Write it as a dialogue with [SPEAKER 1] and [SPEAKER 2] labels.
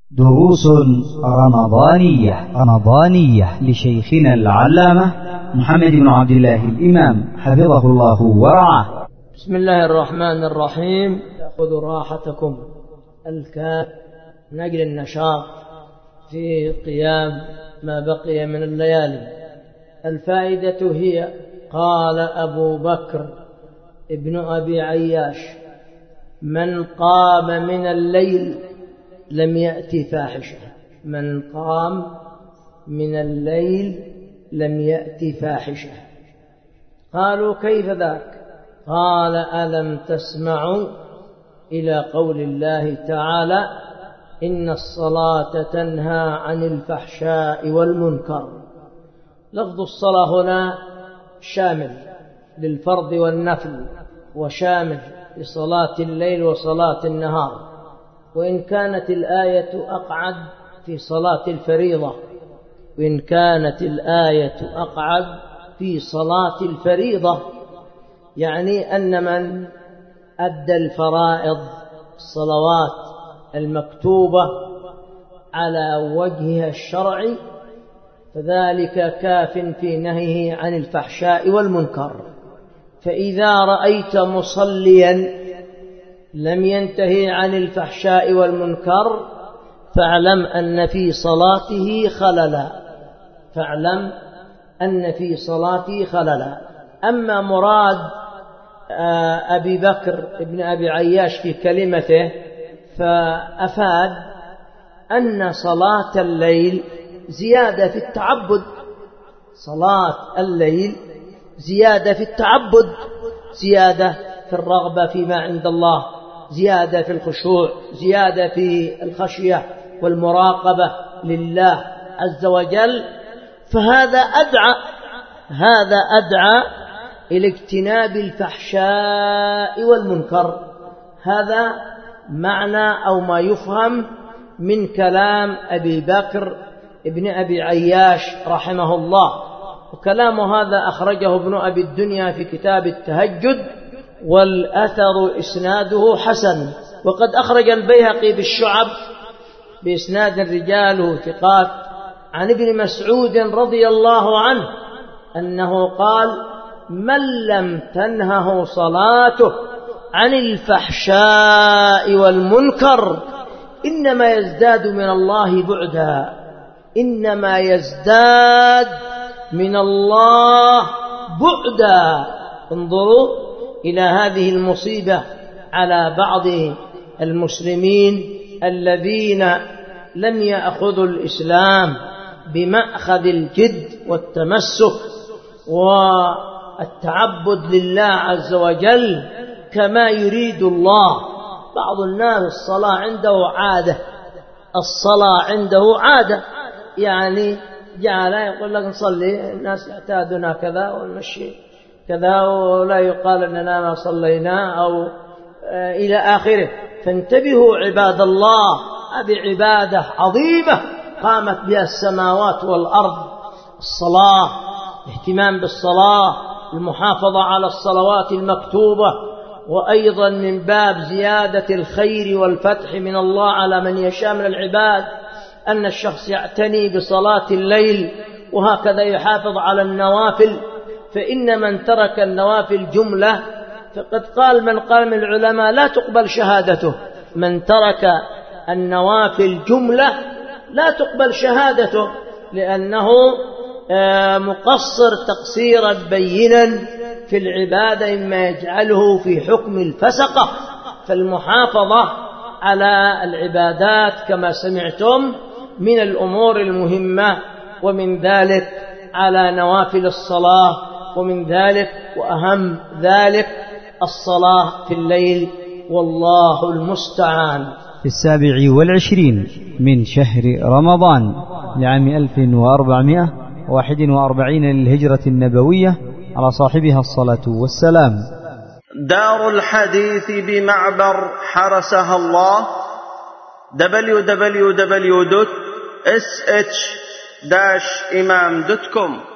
[SPEAKER 1] دروس رمضانية لشيخنا العلامة محمد بن عبد الله الإمام حفظه الله ورعاه.
[SPEAKER 2] بسم الله الرحمن الرحيم. خذوا راحتكم من أجل النشاط في قيام ما بقي من الليالي. الفائدة هي: قال أبو بكر ابن أبي عياش: من قام من الليل لم يأتي فاحشة. من قام من الليل لم يأتي فاحشة. قالوا: كيف ذاك؟ قال: ألم تسمعوا إلى قول الله تعالى: إن الصلاة تنهى عن الفحشاء والمنكر. لفظ الصلاة هنا شامل للفرض والنفل، وشامل لصلاة الليل وصلاة النهار، وإن كانت الآية أقعد في صلاة الفريضة، في صلاة الفريضة، يعني أن من أدى الفرائض الصلوات المكتوبة على وجهها الشرعي فذلك كاف في نهيه عن الفحشاء والمنكر. فإذا رأيت مصليا لم ينتهي عن الفحشاء والمنكر فاعلم أن في صلاته خللا. أما مراد أبي بكر ابن أبي عياش في كلمته فأفاد أن صلاة الليل زيادة في التعبد. صلاة الليل زيادة في التعبد، زيادة في الرغبة فيما عند الله، زيادة في الخشوع، زيادة في الخشية والمراقبة لله عز وجل. فهذا أدعى إلى اجتناب الفحشاء والمنكر. هذا معنى أو ما يفهم من كلام أبي بكر ابن أبي عياش رحمه الله. وكلام هذا أخرجه ابن أبي الدنيا في كتاب التهجد، والأثر إسناده حسن. وقد أخرج البيهقي بالشعب بإسناد رجاله ثقات عن ابن مسعود رضي الله عنه أنه قال: من لم تنهه صلاته عن الفحشاء والمنكر إنما يزداد من الله بعدا. انظروا إلى هذه المصيبة على بعض المسلمين الذين لم يأخذوا الإسلام بمأخذ الجد والتمسك والتعبد لله عز وجل كما يريد الله. بعض الناس الصلاة عنده عادة، يعني جعل يقول لك نصلي، الناس يعتادنا كذا ونمشي كذا ولا يقال أننا ما صلينا أو إلى آخره. فانتبهوا عباد الله، هذه عبادة عظيمة قامت بها السماوات والأرض. الصلاة، الاهتمام بالصلاة، المحافظة على الصلوات المكتوبة، وأيضا من باب زيادة الخير والفتح من الله على من يشاء من العباد أن الشخص يعتني بصلاة الليل، وهكذا يحافظ على النوافل. فإن من ترك النوافل جملة فقد قال من قال من العلماء لا تقبل شهادته. من ترك النوافل جملة لا تقبل شهادته، لأنه مقصر تقصيرا بينا في العبادة مما يجعله في حكم الفسقة. فالمحافظة على العبادات كما سمعتم من الأمور المهمة، ومن ذلك على نوافل الصلاة، ومن ذلك وأهم ذلك الصلاة في الليل، والله المستعان.
[SPEAKER 1] في 27 من شهر رمضان لعام 1441 للهجرة النبوية على صاحبها الصلاة والسلام.
[SPEAKER 3] دار الحديث بمعبر حرسها الله www.sh-imam.com